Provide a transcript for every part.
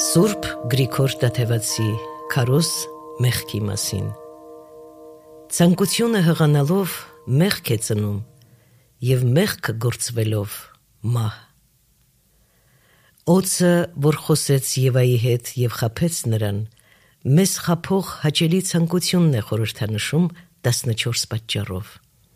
Սուրբ Գրիգոր Տաթևացի Քարոզ մեղքի մասին Ցանկությունը հղանալով մեղք է ծնում և մեղքը գործվելով մահ Օձը, որ խոսեց Եվայի հետ և խաբեց նրան, մեզ խաբող հաճելի ցանկությունն է խորհրդանշում 14 պատճառով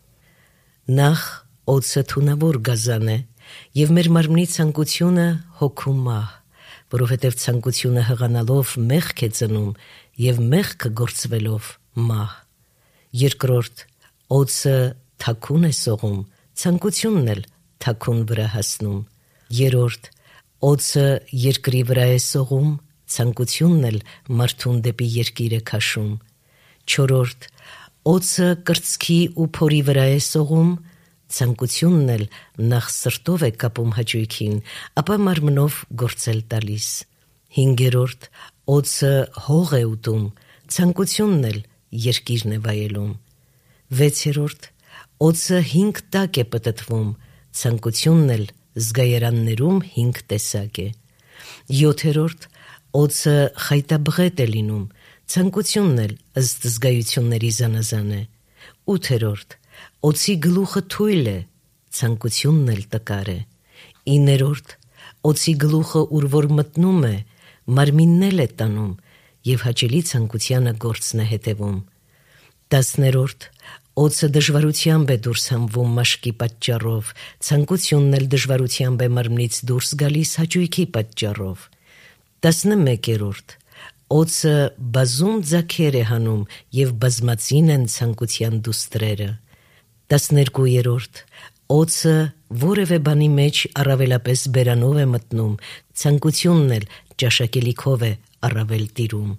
Նախ օձը թունավոր գազան է և մեր մարմնի ցանկությունը հոգու մահ որովհետև ցանկությունը հղանալով մեղք է ծնում և մեղքը գործվելով մահ Երկրորդ, օձը թաքուն է սողում, ցանկությունն էլ թաքուն վրա հասնում Երրորդ, օձը երկրի վրա է սողում, ցանկությունն էլ մարդուն դեպի երկիր է քաշում Չորրորդ, օձը կրծքի ու փորի վրա է սողում, ցանկությունն էլ նախ սրտով է կապում հաճույքին, ապա մարմնով գործել տալիս Հինգերորդ, օձը հող է ուտում, ցանկությունն էլ երկիրն է վայելում Վեցերորդ, օձը 5 տակ է պտտվում, ցանկությունն էլ զգայարաններում 5 տեսակ է Յոթերորդ, օձը խայտաբղետ է լինում, ցանկությունն էլ ըստ զգայությունների զանազան է Ութերորդ, օձի գլուխը թույլ է, ցանկությունն էլ տկար է Իններորդ, օձի գլուխը ուր որ մտնում է, մարմինն էլ է տանում և հաճելի ցանկությանը գործն է հետևում Տասներորդ, օձը դժվարությամբ է դուրս հանվում մաշկի պատճառով, ցանկությունն էլ դժվարությամբ է մարմնից դուրս գալիս հաճույքի պատճառով Տասնմեկերորդ, օձը բազում ձագեր է հանում և բազմածին են ցանկության դուստրերը Տասներկուերորդ, օձը որևէ բանի մեջ առավելապես բերանով է մտնում, ցանկությունն էլ ճաշակելիքով է առավել տիրում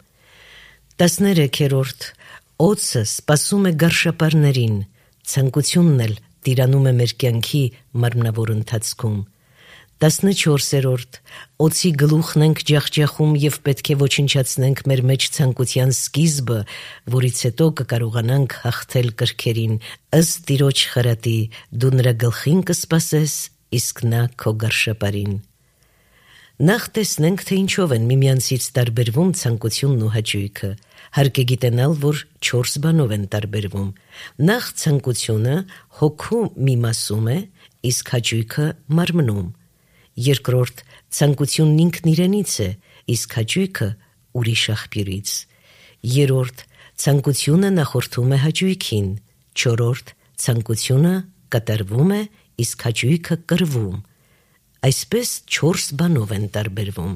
Տասներեքերորդ, օձը սպասում է գարշապարներին, ցանկությունն էլ տիրանում է մեր կյանքի մարմնավոր ընթացքում Տասնչորսերորդ, օձի գլուխն ենք ջախջախում և պետք է ոչնչացնենք մեր մեջ ցանկության սկիզբը, որից հետո կկարողանանք հաղթել կրքերին, ըստ Տիրոջ խրատի, դու նրա գլխին կսպասես, իսկ նա քո գարշապարին Նախ տեսնենք, թե ինչով են միմյանցից տարբերվում ցանկությունն ու հաճույքը Հարկ է գիտենալ, որ 4 բանով են տարբերվում Նախ ցանկությունը հոգու մի մասում է, իսկ հաճույքը մարմնում Երկրորդ, ցանկությունն ինքն իրենից է, իսկ հաճույքը ուրիշ աղբյուրից Երրորդ, ցանկությունը նախորդում է հաճույքին Չորրորդ, ցանկությունը կատարվում է, իսկ հաճույքը կրվում Այսպես 4 բանով են տարբերվում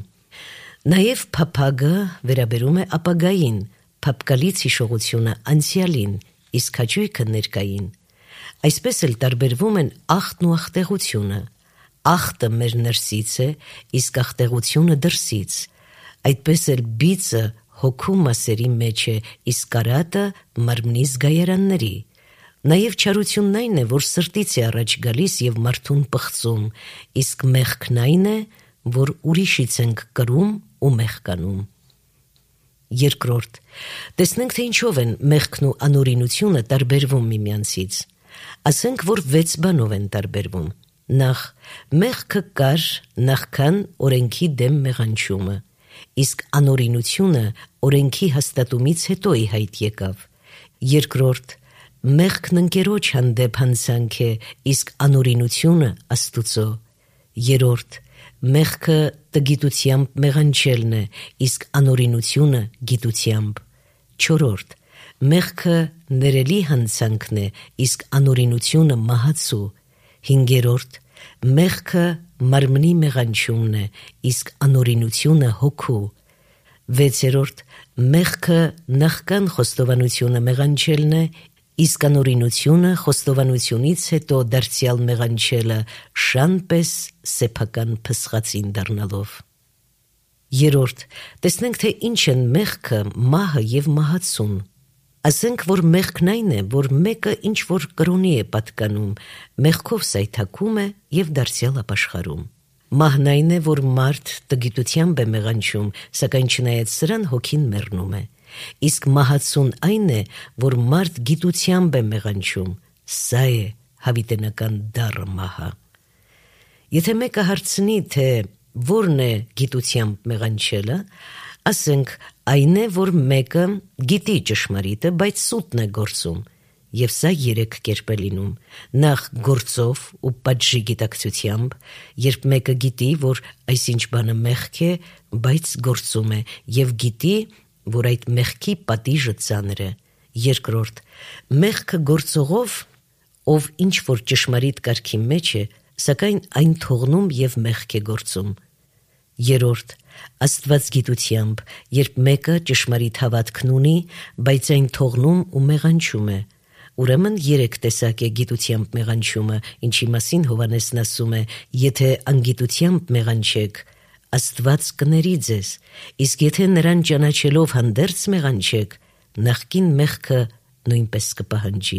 Նաև փափագը վերաբերում է ապագային, փափկալից հիշողությունը անցյալին, իսկ հաճույքը ներկային Այսպես էլ տարբերվում են ախտն ու ախտեղությունը Ախտը մեր ներսից է, իսկ ախտեղությունը դրսից Այդպես էլ բիծը հոգու մասերի մեջ է, իսկ կարատը մարմնի զգայարանների Նաև չարությունն այն է, որ սրտից է առաջ գալիս և մարդուն պղծում, իսկ մեղքն այն է, որ ուրիշից ենք կրում ու մեղկանում Երկրորդ, տեսնենք, թե ինչով են մեղքն ու անօրինությունը տարբերվում միմյանցից Ասենք, որ 6 բանով են տարբերվում Նախ, մեղքը կար նախքան օրենքի դեմ մեղանչումը, իսկ անօրինությունը օրենքի հաստատումից հետո ի հայտ եկավ Երկրորդ, մեղքն ընկերոջ հանդեպ հանցանք է, իսկ անօրինությունը Աստուծո Երրորդ, մեղքը տգիտությամբ մեղանչելն է, իսկ անօրինությունը գիտությամբ Չորրորդ, մեղքը ներելի հանցանքն է, իսկ անօրինությունը մահացու Հինգերորդ, մեղքը մարմնի մեղանչումն է, իսկ անօրինությունը հոգու Վեցերորդ, մեղքը նախքան խոստովանությունը մեղանչելն է, իսկ անօրինությունը խոստովանությունից հետո դարձյալ մեղանչելը շան պես սեփական փսխածին դառնալով Երրորդ, տեսնենք, թե ինչ են մեղքը, մահը և մահացուն Ասենք, որ մեղքն այն է, որ մեկը ինչ-որ կրոնի է պատկանում, մեղքով սայթաքում է և դարձյալ ապաշխարում Մահն այն է, որ մարդ տգիտությամբ է մեղանչում, սակայն չնայած սրան հոգին մեռնում է Իսկ մահացուն այն է, որ մարդ գիտությամբ է մեղանչում, սա է հավիտենական դառը մահը Եթե մեկը հարցնի, թե որն է գիտությամբ մեղանչելը, ասենք այն է, որ մեկը գիտի ճշմարիտը, բայց սուտն է գործում, և սա երեք կերպ է լինում, նախ գործով ու պատժի գիտակցությամբ, երբ մեկը գիտի, որ այսինչ բանը մեղք է, բայց գործում է, և գիտի, որ այդ մեղքի պատիժը ծանր է, երկրորդ, մեղքը գործողով, ով ինչ որ ճշմարիտ կարգի մեջ է, սակայն այն թողնում և մեղք է գործում, երրորդ, Աստված գիտությամբ, երբ մեկը ճշմարիտ հավատքն ունի, բայց այն թողնում ու մեղանչում է, ուրեմն երեք տեսակ է գիտությամբ մեղանչումը, ինչի մասին Հովհաննեսն ասում է, եթե անգիտությամբ մեղանչեք, Աստված կների ձեզ, իսկ եթե նրան ճանաչելով հանդերձ մեղանչեք, նախկին մեղքը նույնպես կպահանջի։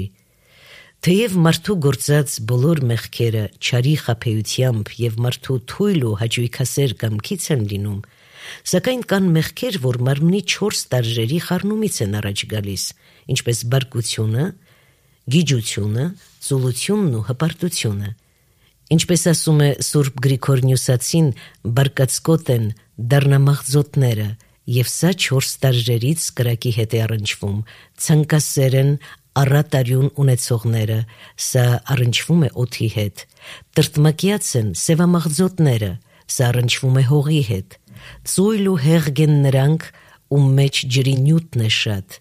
Թեև մարդու գործած բոլոր մեղքերը չարի խաբեությամբ և մարդու թույլ ու հաճույքասեր կամքից են լինում, սակայն կան մեղքեր, որ մարմնի 4 տարրերի խառնումից են առաջ գալիս, ինչպես բարկությունը, գիջությունը, ծուլությունն ու հպարտությունը։ Ինչպես ասում է Սուրբ Գրիգոր Նյուսացին, բարկացկոտ են դառնամաղձոտները, և սա 4 տարրերից կրակի հետ է առնչվում, ցանկասեր են առատ արյուն ունեցողները, սա առնչվում է օդի հետ, տրտմակյաց են սևամաղձոտները, սա առնչվում է հողի հետ, ծույլ ու հեղգ են նրանք, ում մեջ ջրի նյութն է շատ։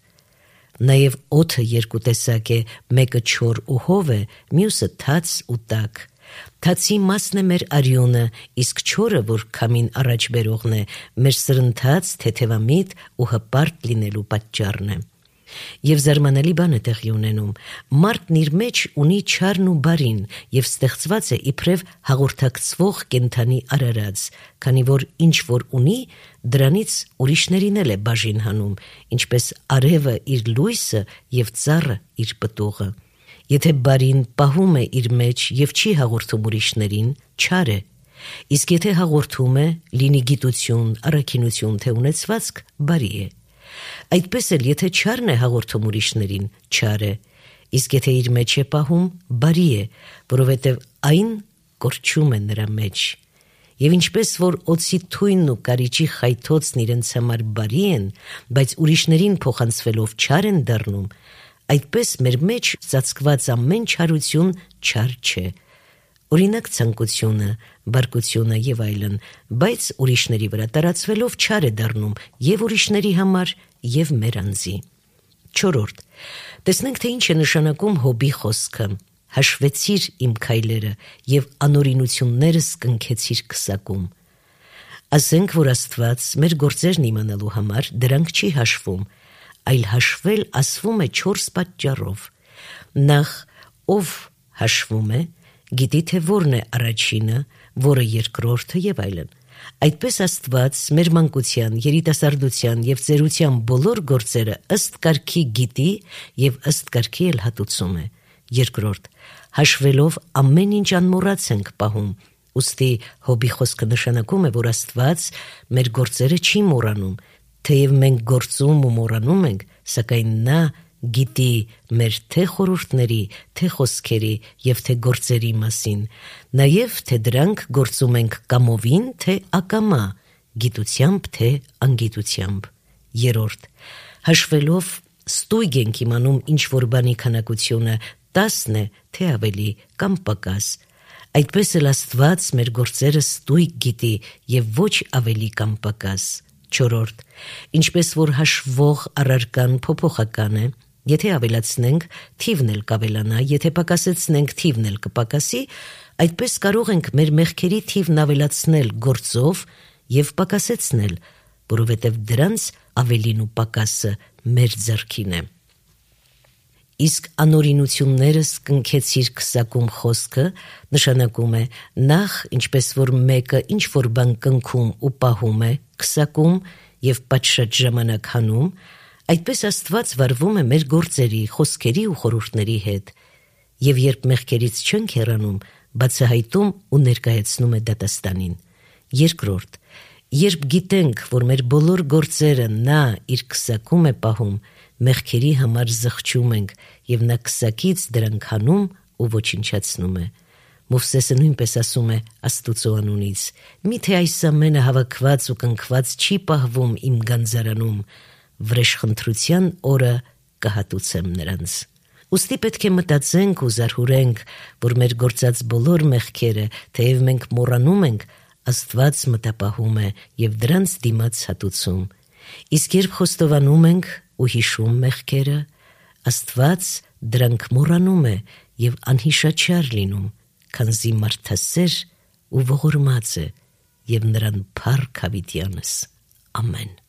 Նաև օդը երկու տեսակ է, մեկը չոր ու հով է, մյուսը թաց ու տաք։ Թացի մասն է մեր արյունը, իսկ չորը, որ քամին առաջ բերողն է, մեր սրընթաց, թեթևամիտ ու հպարտ լինելու պատճառն է։ Եվ զարմանալի բան է տեղի ունենում, մարդն իր մեջ ունի չարն ու բարին և ստեղծված է իբրև հաղորդակցվող կենդանի արարած, քանի որ ինչ որ ունի, դրանից ուրիշներին էլ է բաժին հանում, ինչպես արևը իր լույսը և ծառը իր պտուղը։ Եթե բարին պահում է իր մեջ և չի հաղորդում ուրիշներին, չար է, իսկ եթե հաղորդում է, լինի գիտություն, առաքինություն, թե ունեցվածք, բարի է։ Այդպես էլ եթե չարն է հաղորդում ուրիշներին, չար է, իսկ եթե իր մեջ է պահում, բարի է, որովհետև այն կորչում է նրա մեջ։ Եվ ինչպես որ օձի թույնն ու կարիճի խայթոցն իրենց համար բարի են, բայց ուրիշներին փոխանցվելով չար են դառնում, այդպես մեր մեջ ծածկված ամեն չարություն չար չէ։ Օրինակ ցանկությունը, բարկությունը և այլն, բայց ուրիշների վրա տարածվելով չար է դառնում և ուրիշների համար, և մեր անձի։ Չորրորդ, տեսնենք, թե ինչ է նշանակում Հոբի խոսքը. հաշվեցիր իմ քայլերը և անօրինություններս կնքեցիր քսակում։ Ասենք, որ Աստված մեր գործերն իմանալու համար դրանք չի հաշվում, այլ հաշվել ասվում է 4 պատճառով։ Նախ, ով հաշվում է, գիտի, թե որն է առաջինը, որը երկրորդը և այլն։ Այդպես Աստված մեր մանկության, երիտասարդության և ծերության բոլոր գործերը ըստ կարգի գիտի և ըստ կարգի էլ հատուցում է։ Երկրորդ, հաշվելով ամեն ինչ անմոռաց ենք պահում, ուստի Հոբի խոսքը նշանակում է, որ Աստված մեր գործերը չի մոռանում, թեև մենք գործում ու մոռանում ենք, սակայն նա գիտի մեր թե խորհուրդների, թե խոսքերի և թե գործերի մասին, նաև թե դրանք գործում ենք կամովին, թե ակամա, գիտությամբ, թե անգիտությամբ։ Երրորդ, հաշվելով ստույգ ենք իմանում ինչ որ բանի քանակությունը 10 է, թե ավելի կամ պակաս։ Այդպես էլ Աստված մեր գործերը ստույգ գիտի և ոչ ավելի կամ պակաս։ Չորրորդ, ինչպես որ հաշվող առարկան փոփոխական է, եթե ավելացնենք, թիվն էլ կավելանա, եթե պակասեցնենք, թիվն էլ կպակասի, այդպես կարող ենք մեր մեղքերի թիվն ավելացնել գործով և պակասեցնել, որովհետև դրանց ավելին ու պակասը մեր ձեռքին է։ Իսկ անօրինություններս կնքեցիր քսակում խոսքը նշանակում է նախ, ինչպես որ մեկը ինչ որ բան կնքում ու պահում է, քսակում և պատշաճ ժամանակ հանում, այդպես Աստված վարվում է մեր գործերի, խոսքերի ու խորհուրդների հետ, և երբ մեղքերից չենք հեռանում, բացահայտում ու ներկայացնում է դատաստանին։ Երկրորդ, երբ գիտենք, որ մեր բոլոր գործերը նա իր քսակում է պահում, մեղքերի համար զղջում ենք, և նա քսակից դրանք հանում ու ոչնչացնում է։ Մովսեսը նույնպես ասում է Աստուծո անունից. «Միթե այս ամենը հավաքված ու կնքված չի պահվում իմ գանձարանում, վրեժխնդրության օրը կհատուցեմ նրանց»։ Ուստի պետք է մտածենք ու զարհուրենք, որ մեր գործած բոլոր մեղքերը, թեև մենք մոռանում ենք, Աստված մտապահում է և դրանց դիմաց հատուցում։ Իսկ երբ խոստովանում ենք ու հիշում մեղքերը, Աստված դրանք մոռանում է և անհիշաչար լինում, քանզի մարդասեր ու ողորմած է, և նրան փառք հավիտյանս։ Ամեն։